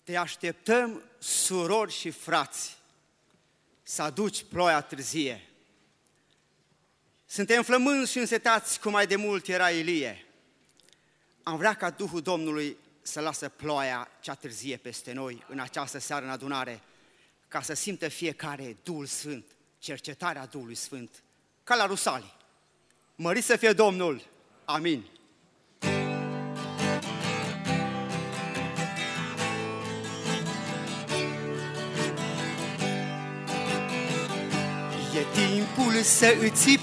Te așteptăm, surori și frați, să aduci ploaia târzie. Suntem flămânzi și însetați cum mai de mult era Ilie. Am vrea ca Duhul Domnului să lasă ploaia cea târzie peste noi în această seară în adunare, ca să simtă fiecare Duhul Sfânt, cercetarea Duhului Sfânt, ca la Rusalii. Mărit să fie Domnul! Amin! E timpul să îți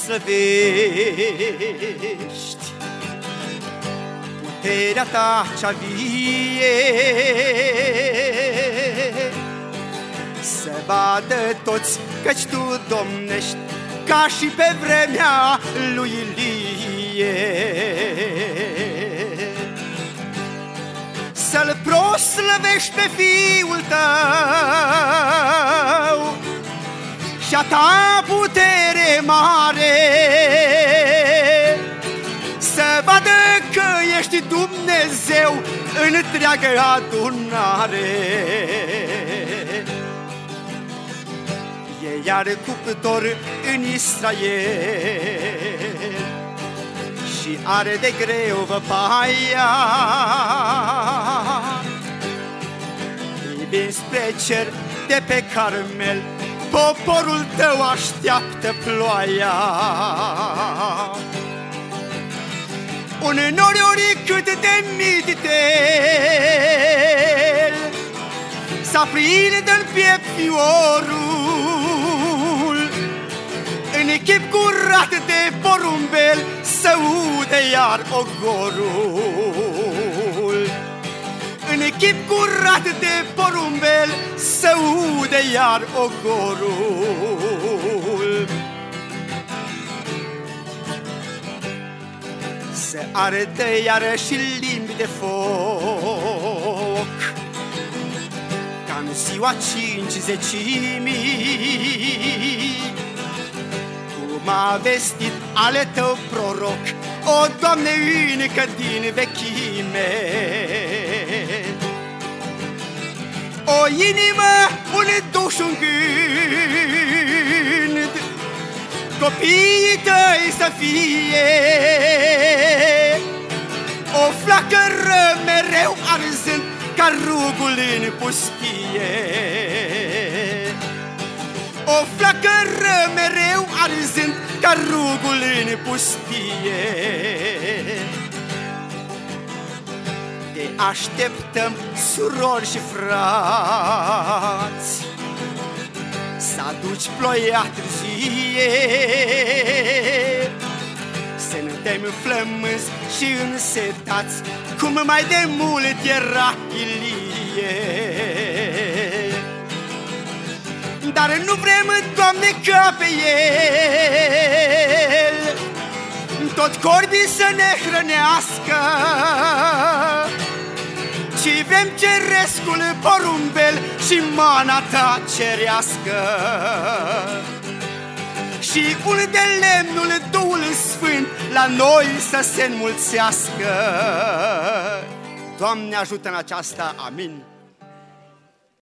proslăvești puterea ta cea vie, să vadă toți căci tu domnești, ca și pe vremea lui Ilie. Să-L proslăvești pe Fiul tău și-a ta putere mare, să vadă că ești Dumnezeu în întreagă adunare. E iar cuptor în Israel și are de greu văpaia, privind spre cer de pe Carmel, poporul tău așteaptă ploaia. Un noriori cât de mitel s-aprind în piept fiorul, în chip curat de porumbel să ude iar ogorul. În chip curat de porumbel să ude iar ogorul. Să arde iarăși limbi de foc, ca în ziua 50-zecimii, cum a vestit ale tău proroc, o Doamne, încă din vechime. O inimă, un duș, un gând, copiii tăi să fie o flacără mereu arzând ca rugul în pustie. O flacără mereu arzând ca rugul în pustie. Te așteptăm, surori și frați, să aduci ploaia târzie, să ne dăm flămânzi și însetați, cum mai de mult era Ilie. Dar nu vrem, Doamne, ca pe el tot corbii să ne hrănească, ci vrem cerescul porumbel și mana ta cerească. Și un de lemnul Duhul Sfânt la noi să se înmulțească. Doamne, ajută în aceasta, amin.